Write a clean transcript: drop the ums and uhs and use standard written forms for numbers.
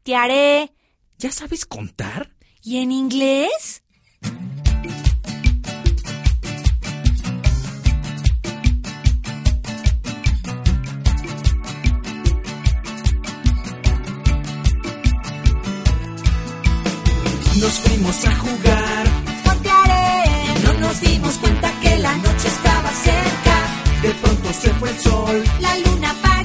Voltearé. ¿Ya sabes contar? ¿Y en inglés? Nos fuimos a jugar. Voltearé. Y no nos dimos cuenta que la noche estaba cerca. De pronto se fue el sol. La luna para